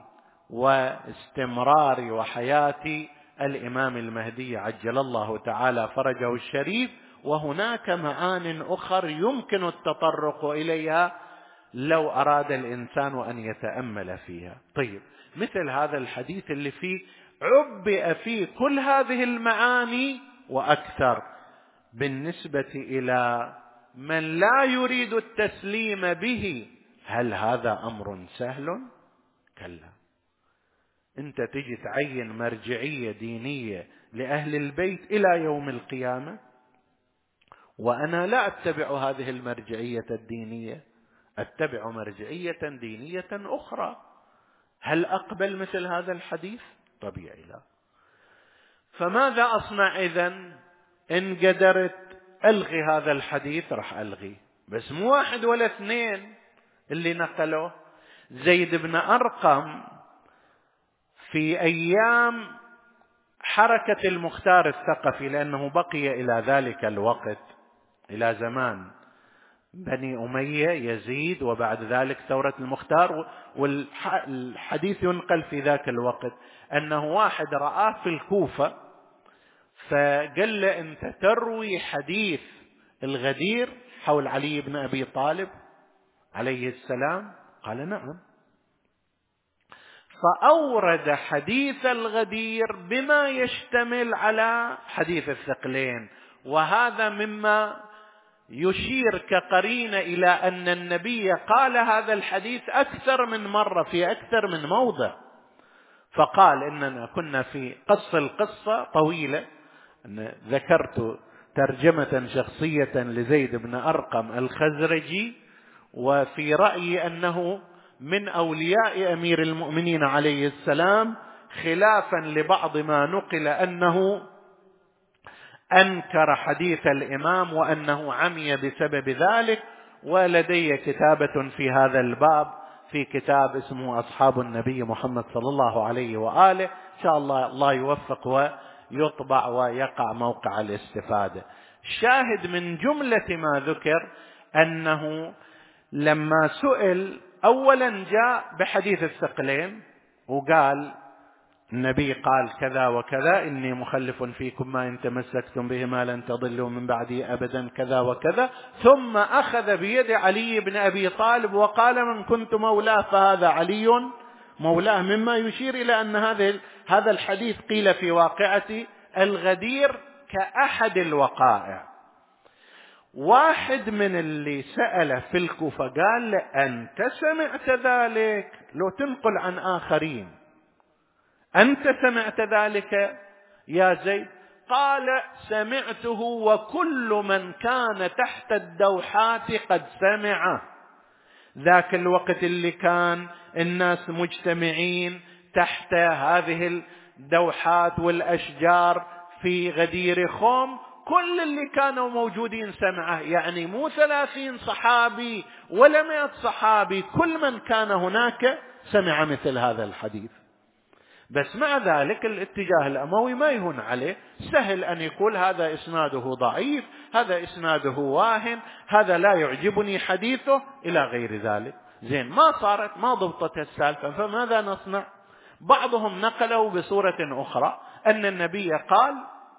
S1: واستمرار وحياة الإمام المهدي عجل الله تعالى فرجه الشريف. وهناك معان أخرى يمكن التطرق إليها لو أراد الإنسان أن يتأمل فيها. طيب، مثل هذا الحديث اللي فيه عبئ فيه كل هذه المعاني وأكثر، بالنسبة إلى من لا يريد التسليم به، هل هذا أمر سهل؟ كلا. أنت تجي تعين مرجعية دينية لأهل البيت إلى يوم القيامة، وأنا لا أتبع هذه المرجعية الدينية، أتبع مرجعية دينية أخرى، هل أقبل مثل هذا الحديث؟ طبيعي لا. فماذا أصنع إذن؟ إن قدرت ألغي هذا الحديث راح ألغي، بس مو واحد ولا اثنين اللي نقلوه. زيد بن أرقم في أيام حركة المختار الثقفي، لأنه بقي إلى ذلك الوقت إلى زمان بني أمية يزيد وبعد ذلك ثورة المختار، والحديث ينقل في ذاك الوقت أنه واحد رآه في الكوفة فقال له أنت تروي حديث الغدير حول علي بن أبي طالب عليه السلام؟ قال نعم. فأورد حديث الغدير بما يشتمل على حديث الثقلين، وهذا مما يشير كقرينة إلى أن النبي قال هذا الحديث أكثر من مرة في أكثر من موضع. فقال إننا كنا في قص القصة طويلة، أن ذكرت ترجمة شخصية لزيد بن أرقم الخزرجي، وفي رأيي أنه من أولياء أمير المؤمنين عليه السلام، خلافا لبعض ما نقل أنه أنكر حديث الإمام وأنه عمي بسبب ذلك. ولدي كتابة في هذا الباب في كتاب اسمه أصحاب النبي محمد صلى الله عليه وآله، إن شاء الله الله يوفق ويطبع ويقع موقع الاستفادة. الشاهد من جملة ما ذكر أنه لما سئل أولا جاء بحديث الثقلين وقال النبي قال كذا وكذا، إني مخلف فيكم ما إن تمسكتم به ما لن تضلوا من بعدي أبدا كذا وكذا، ثم أخذ بيد علي بن أبي طالب وقال من كنت مولاه فهذا علي مولاه، مما يشير إلى أن هذا هذا الحديث قيل في واقعة الغدير كأحد الوقائع. واحد من اللي سأل في الكوفة قال له أنت سمعت ذلك؟ لو تنقل عن آخرين، أنت سمعت ذلك يا زيد؟ قال سمعته وكل من كان تحت الدوحات قد سمعه. ذاك الوقت اللي كان الناس مجتمعين تحت هذه الدوحات والأشجار في غدير خوم، كل اللي كانوا موجودين سمعه، يعني مو ثلاثين صحابي ولا مئة صحابي، كل من كان هناك سمع مثل هذا الحديث. بس مع ذلك الاتجاه الأموي ما يهون عليه، سهل أن يقول هذا إسناده ضعيف، هذا إسناده واهن، هذا لا يعجبني حديثه إلى غير ذلك. زين، ما صارت، ما ضبطت السالفة، فماذا نصنع؟ بعضهم نقله بصورة أخرى أن النبي قال: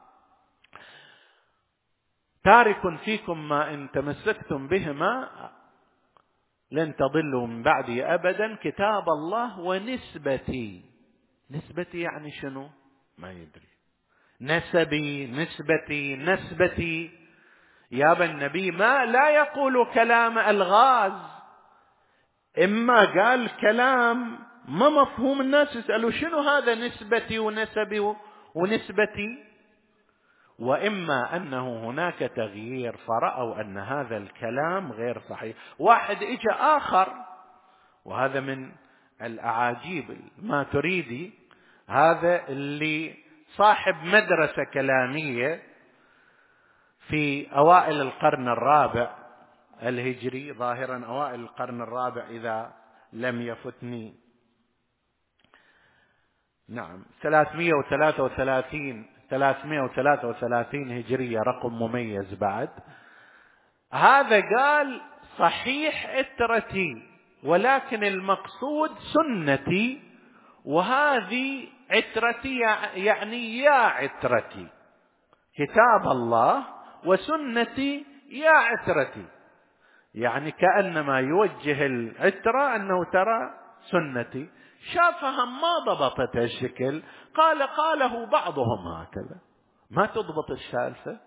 S1: تارك فيكم ما إن تمسكتم بهما لن تضلوا من بعدي أبدا، كتاب الله ونسبتي. نسبتي يعني شنو؟ ما يدري. نسبي، نسبتي، نسبتي. يا النبي ما لا يقول كلام ألغاز، إما قال كلام ما مفهوم، الناس يسألوا شنو هذا نسبتي ونسبي ونسبتي، وإما أنه هناك تغيير فرأوا أن هذا الكلام غير صحيح. واحد إجا آخر، وهذا من الأعاجيب ما تريدي، هذا اللي صاحب مدرسة كلامية في أوائل القرن الرابع الهجري، ظاهرا أوائل القرن الرابع إذا لم يفتني، نعم ثلاثمائة وثلاثة وثلاثين ثلاثمائة وثلاثة وثلاثين هجرية، رقم مميز بعد. هذا قال صحيح عترتي، ولكن المقصود سنتي، وهذه عترتي يعني يا عترتي، كتاب الله وسنتي يا عترتي، يعني كأنما يوجه العترة أنه ترى سنتي. شافها ما ضبطت الشكل، قال قاله بعضهم هكذا، ما تضبط السالفة.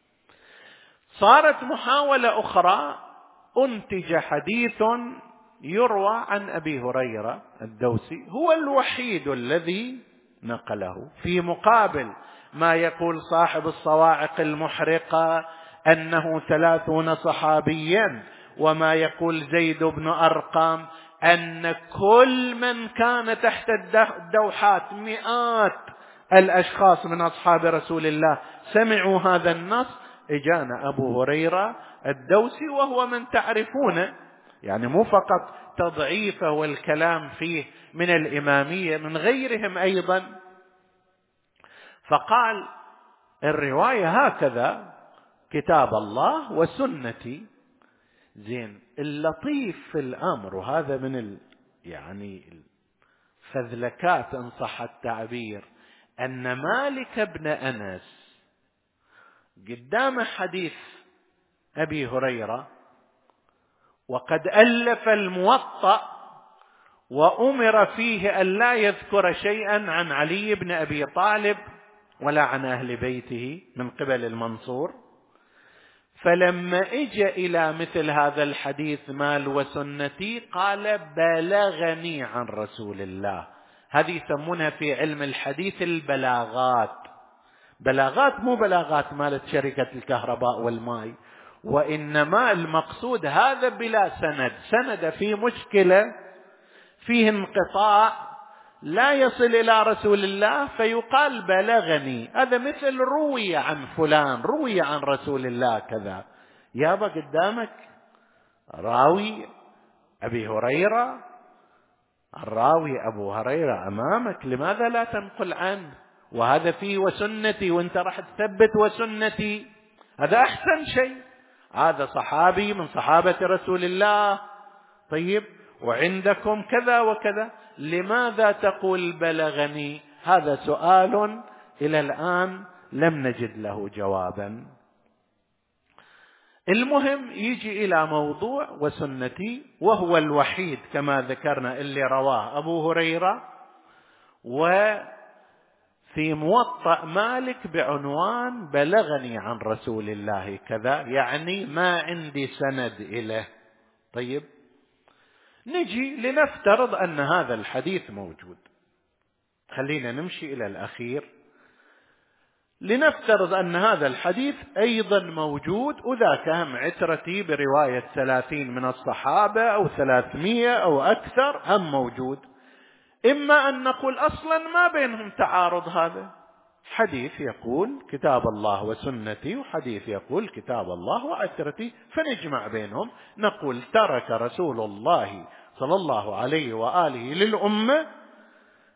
S1: صارت محاولة أخرى، أنتج حديث يروى عن أبي هريرة الدوسي، هو الوحيد الذي نقله، في مقابل ما يقول صاحب الصواعق المحرقة أنه ثلاثون صحابيا، وما يقول زيد بن أرقم أن كل من كان تحت الدوحات مئات الأشخاص من أصحاب رسول الله سمعوا هذا النص. إجانا أبو هريرة الدوسي وهو من تعرفونه، يعني مو فقط تضعيفه والكلام فيه من الإمامية، من غيرهم أيضا، فقال الرواية هكذا، كتاب الله وسنتي. زين، اللطيف في الأمر، وهذا من ال يعني الفذلكات إن صح التعبير، أن مالك بن أنس قدام حديث أبي هريرة، وقد ألف الموطأ، وأمر فيه أن لا يذكر شيئا عن علي بن أبي طالب ولا عن أهل بيته من قبل المنصور. فلما اجى إلى مثل هذا الحديث مال وسنتي، قال بلغني عن رسول الله. هذه يسمونها في علم الحديث البلاغات. بلاغات مو بلاغات مالت شركة الكهرباء والماء، وإنما المقصود هذا بلا سند، سند فيه مشكلة، فيه انقطاع، لا يصل إلى رسول الله، فيقال بلغني. هذا مثل روي عن فلان، روي عن رسول الله كذا. يابا قدامك راوي أبي هريرة، الراوي أبو هريرة أمامك، لماذا لا تنقل عنه؟ وهذا فيه وسنتي، وانت راح تثبت وسنتي، هذا أحسن شيء. هذا صحابي من صحابة رسول الله، طيب، وعندكم كذا وكذا، لماذا تقول بلغني؟ هذا سؤال إلى الآن لم نجد له جوابا. المهم يجي إلى موضوع وسنتي، وهو الوحيد كما ذكرنا اللي رواه أبو هريرة، وفي موطأ مالك بعنوان بلغني عن رسول الله كذا، يعني ما عندي سند إليه. طيب، نجي لنفترض أن هذا الحديث موجود، خلينا نمشي إلى الأخير، لنفترض أن هذا الحديث أيضا موجود، وذاك هم عترتي برواية ثلاثين من الصحابة أو ثلاثمائة أو أكثر هم موجود. إما أن نقول أصلا ما بينهم تعارض، هذا حديث يقول كتاب الله وسنتي، وحديث يقول كتاب الله وعترتي، فنجمع بينهم، نقول ترك رسول الله صلى الله عليه وآله للأمة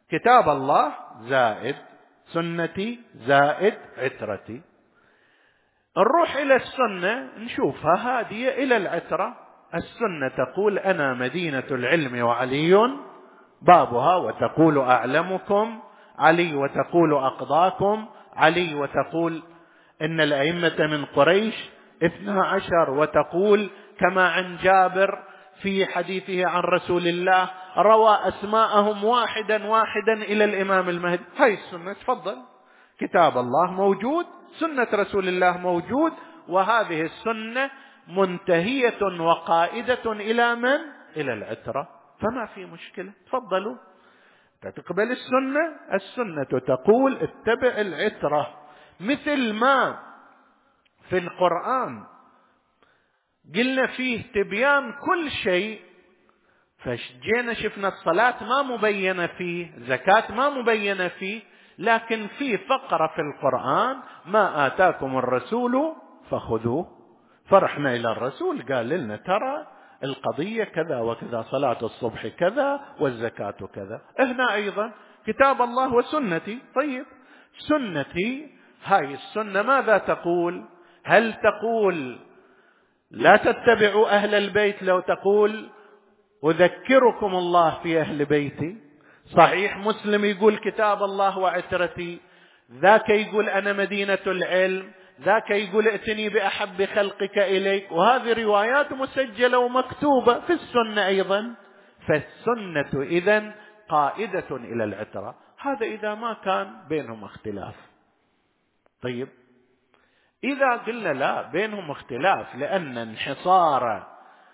S1: كتاب الله زائد سنتي زائد عترتي. نروح إلى السنة نشوفها هادية إلى العترة. السنة تقول أنا مدينة العلم وعلي بابها، وتقول أعلمكم علي، وتقول أقضاكم علي، وتقول إن الأئمة من قريش اثنا عشر، وتقول كما عن جابر في حديثه عن رسول الله روى أسماءهم واحدا واحدا إلى الإمام المهدي. هاي السنة، تفضل، كتاب الله موجود، سنة رسول الله موجود، وهذه السنة منتهية وقائدة إلى من؟ إلى العترة، فما في مشكلة، تفضلوا تقبل السنة. السنة تقول اتبع العترة، مثل ما في القرآن قلنا فيه تبيان كل شيء، فجينا شفنا الصلاة ما مبينة فيه، زكاة ما مبينة فيه، لكن في فقرة في القرآن ما آتاكم الرسول فخذوه، فرحنا إلى الرسول قال لنا ترى القضية كذا وكذا، صلاة الصبح كذا والزكاة كذا. هنا أيضا كتاب الله وسنتي. طيب سنتي، هاي السنة ماذا تقول؟ هل تقول لا تتبعوا أهل البيت؟ لو تقول أذكركم الله في أهل بيتي. صحيح مسلم يقول كتاب الله وعترتي، ذاك يقول أنا مدينة العلم، ذاك يقول ائتني بأحب خلقك إليك، وهذه روايات مسجلة ومكتوبة في السنة أيضا. فالسنة إذن قائدة إلى العترة، هذا إذا ما كان بينهم اختلاف. طيب إذا قلنا لا بينهم اختلاف، لأن انحصار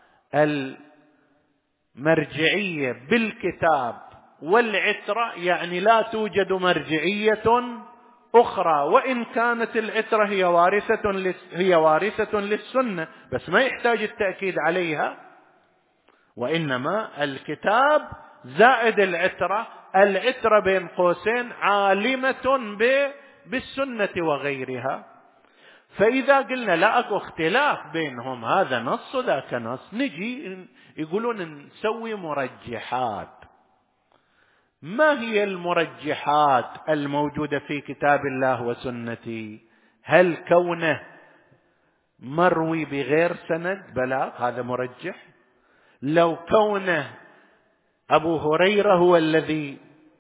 S1: المرجعية بالكتاب والعترة يعني لا توجد مرجعية أخرى، وإن كانت العترة هي وارثة هي وارثة للسنة، بس ما يحتاج التأكيد عليها، وإنما الكتاب زائد العترة. العترة بين قوسين عالمة بالسنة وغيرها. فإذا قلنا لا أكو اختلاف بينهم، هذا نص وذاك نص، نجي يقولون نسوي مرجحات. ما هي المرجحات الموجودة في كتاب الله وسنتي؟ هل كونه مروي بغير سند بلاغ هذا مرجح؟ لو كونه أبو هريرة هو الذي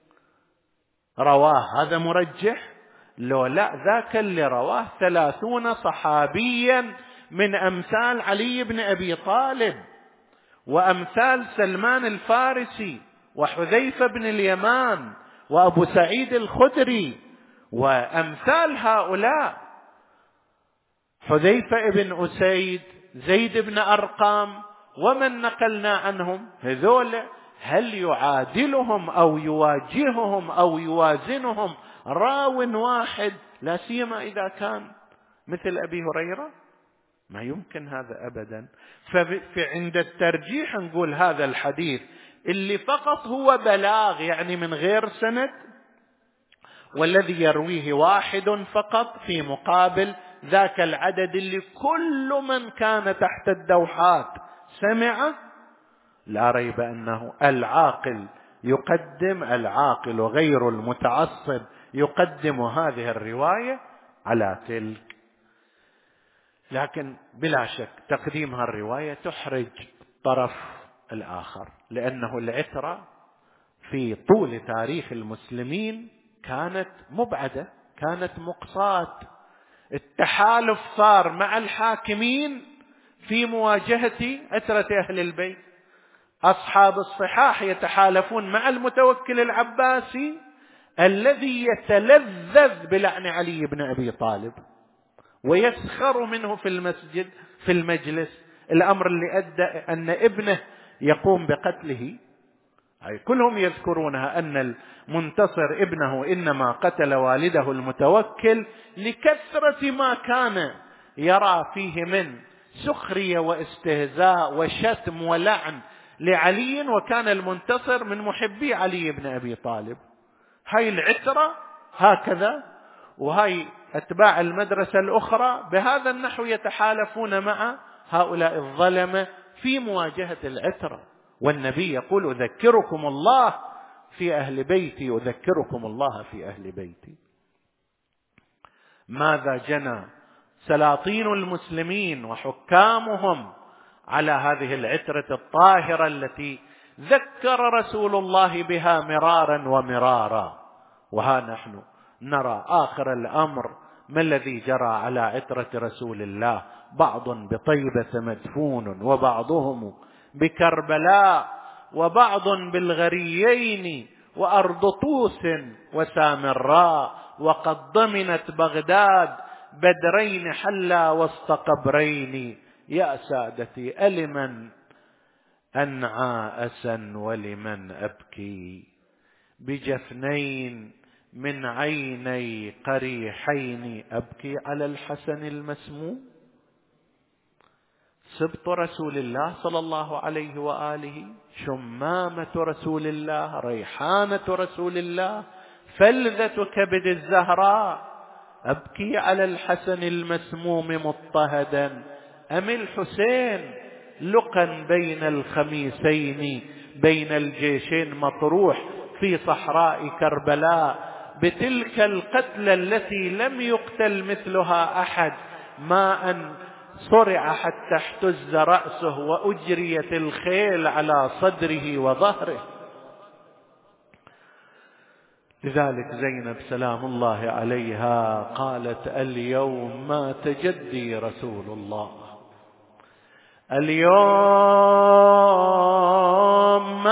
S1: رواه هذا مرجح؟ لو لا، ذاك اللي رواه ثلاثون صحابيا من أمثال علي بن أبي طالب وأمثال سلمان الفارسي وحذيفة بن اليمان وأبو سعيد الخدري وأمثال هؤلاء، حذيفة بن أسيد، زيد بن أرقام، ومن نقلنا عنهم هذول، هل يعادلهم أو يواجههم أو يوازنهم راو واحد؟ لا سيما إذا كان مثل أبي هريرة، ما يمكن هذا أبدا. فعند الترجيح نقول هذا الحديث اللي فقط هو بلاغ يعني من غير سند، والذي يرويه واحد فقط في مقابل ذاك العدد اللي كل من كان تحت الدوحات سمع، لا ريب أنه العاقل يقدم، العاقل غير المتعصب يقدم هذه الرواية على تلك. لكن بلا شك تقديم الرواية تحرج الطرف الآخر، لأنه العترة في طول تاريخ المسلمين كانت مبعدة، كانت مقصاة. التحالف صار مع الحاكمين في مواجهة عترة أهل البيت. أصحاب الصحاح يتحالفون مع المتوكل العباسي الذي يتلذذ بلعن علي بن أبي طالب ويسخر منه في المسجد في المجلس، الأمر اللي أدى أن ابنه يقوم بقتله. أي كلهم يذكرونها أن المنتصر ابنه إنما قتل والده المتوكل لكثرة ما كان يرى فيه من سخرية واستهزاء وشتم ولعن لعلي، وكان المنتصر من محبي علي بن أبي طالب. هاي العترة هكذا، وهاي أتباع المدرسة الأخرى بهذا النحو يتحالفون مع هؤلاء الظلمة في مواجهة العترة. والنبي يقول أذكركم الله في أهل بيتي، أذكركم الله في أهل بيتي. ماذا جنى سلاطين المسلمين وحكامهم على هذه العترة الطاهرة التي ذكر رسول الله بها مرارا ومرارا. وها نحن نرى آخر الأمر ما الذي جرى على عترة رسول الله، بعض بطيبة مدفون، وبعضهم بكربلاء، وبعض بالغريين وأرض طوس وسامراء، وقد ضمنت بغداد بدرين حلا وسط قبرين. يا سادتي ألمن أنعى أسا ولمن أبكي، بجفنين من عيني قريحين أبكي على الحسن المسموم. سبط رسول الله صلى الله عليه وآله، شمامة رسول الله، ريحانة رسول الله، فلذة كبد الزهراء، أبكي على الحسن المسموم مضطهدا أم الحسين لقا بين الخميسين، بين الجيشين مطروح في صحراء كربلاء، بتلك القتلى التي لم يقتل مثلها أحد، ما أن صرع حتى احتز رأسه وأجريت الخيل على صدره وظهره. لذلك زينب سلام الله عليها قالت: اليوم مات جدي رسول الله، اليوم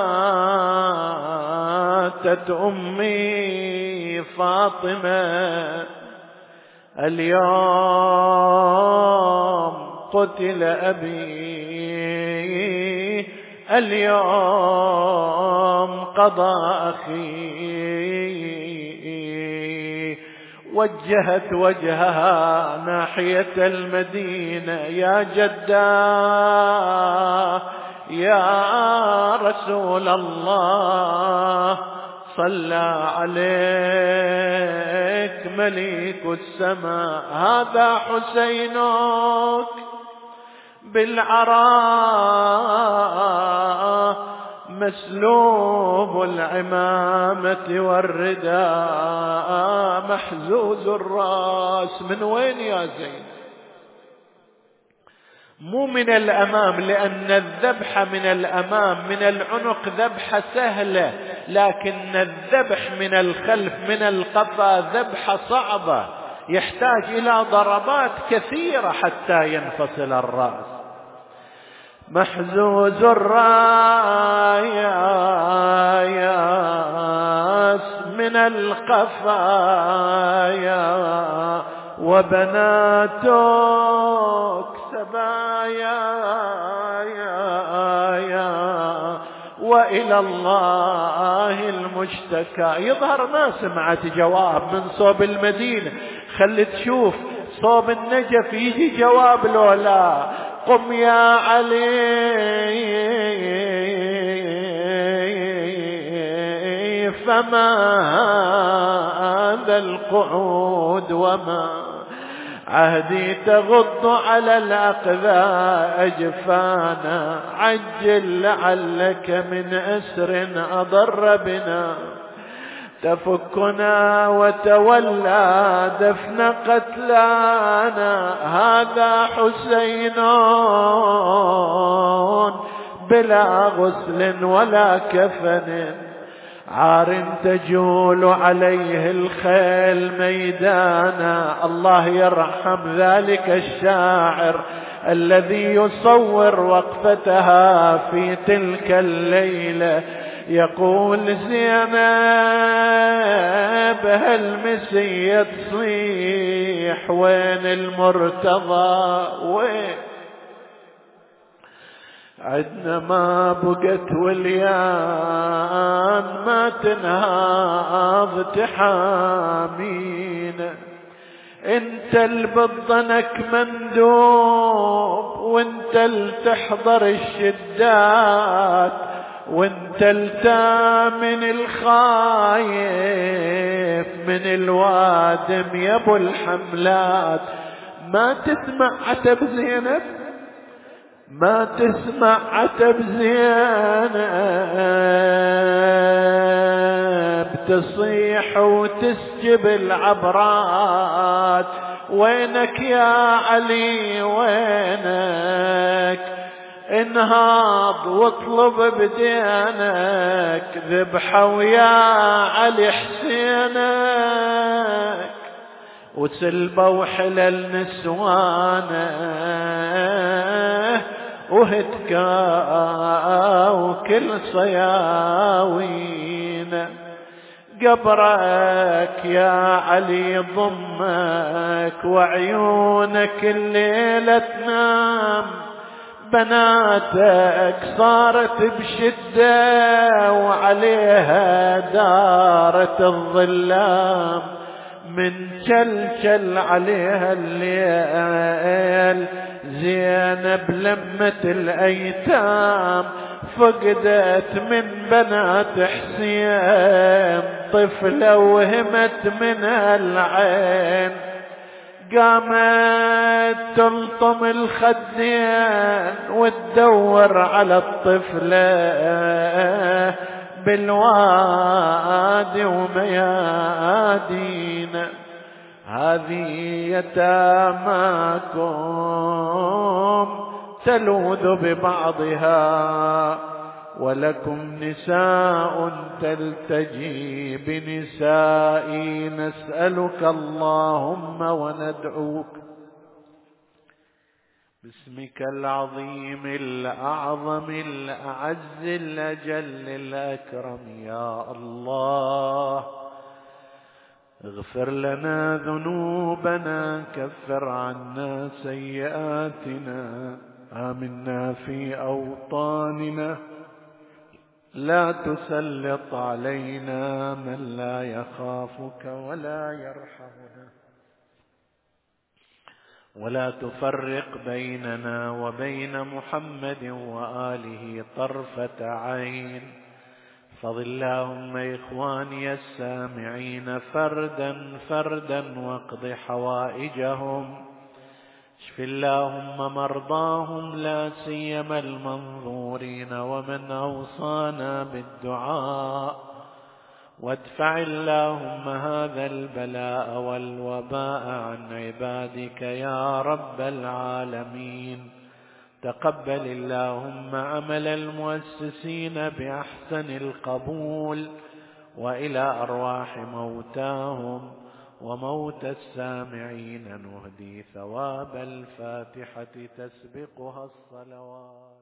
S1: ماتت أمي فاطمة، اليوم قتل أبي، اليوم قضى أخي. وجهت وجهها ناحية المدينة: يا جدة يا رسول الله، صلى عليك مليك السماء، هذا حسينك بالعراء مسلوب العمامة والرداء، محزوز الرأس. من وين يا زين؟ مو من الأمام، لأن الذبح من الأمام من العنق ذبحة سهلة، لكن الذبح من الخلف من القفا ذبحة صعبة، يحتاج إلى ضربات كثيرة حتى ينفصل الرأس. محزوز الراياس من القفايا، وبناتك سبايا، وإلى الله المشتكى. يظهر ما سمعت جواب من صوب المدينة، خلي تشوف صوب النجف يجي جواب لولا. قم يا علي فما هذا القعود، وما عهدي تغض على الأقذى أجفانا، عجل لعلك من أسر أضر بنا، تفكنا وتولى دفن قتلانا، هذا حسين بلا غسل ولا كفن، عار تجول عليه الخيل ميدانا. الله يرحم ذلك الشاعر الذي يصور وقفتها في تلك الليلة، يقول: زينب هالمسية تصيح، وين المرتضى وين؟ عدنا ما بقت وليان ما تنهاض تحامينا، انت اللي بضنك مندوب، وانت اللي تحضر الشدات، وانت التامن الخايف من الوادم يا ابو الحملات. ما تسمع عتب زينب؟ ما تسمع عتب زينب تصيح وتسجب العبرات، وينك يا علي وينك؟ انهاض واطلب بدينك ذبحه ويا علي حسينك، وسلبه وحلل نسوانه وهتكا وكل صياوينه. قبرك يا علي ضمك وعيونك الليلة تنام، بناتك صارت بشدة وعليها دارت الظلام، من شلشل عليها الليل زينب لمة الأيتام، فقدت من بنات حسين طفلة وهمت من العين، قامت تلطم الخدين وتدور على الطفلة بالوادي وميادين. هذه يتاماكم تلوذ ببعضها، ولكم نساء تلتجي بنسائي، نسألك اللهم وندعوك باسمك العظيم الأعظم الأعز الأجل الأكرم يا الله، اغفر لنا ذنوبنا، كفر عنا سيئاتنا، آمنا في أوطاننا، لا تسلط علينا من لا يخافك ولا يرحمنا، ولا تفرق بيننا وبين محمد وآله طرفة عين. فضل اللهم إخواني السامعين فردا فردا واقض حوائجهم، اشف اللهم مرضاهم لا سيما المنظورين ومن أوصانا بالدعاء، وادفع اللهم هذا البلاء والوباء عن عبادك يا رب العالمين. تقبل اللهم عمل المؤسسين بأحسن القبول، وإلى أرواح موتاهم وموت السامعين نهدي ثواب الفاتحة تسبقها الصلوات.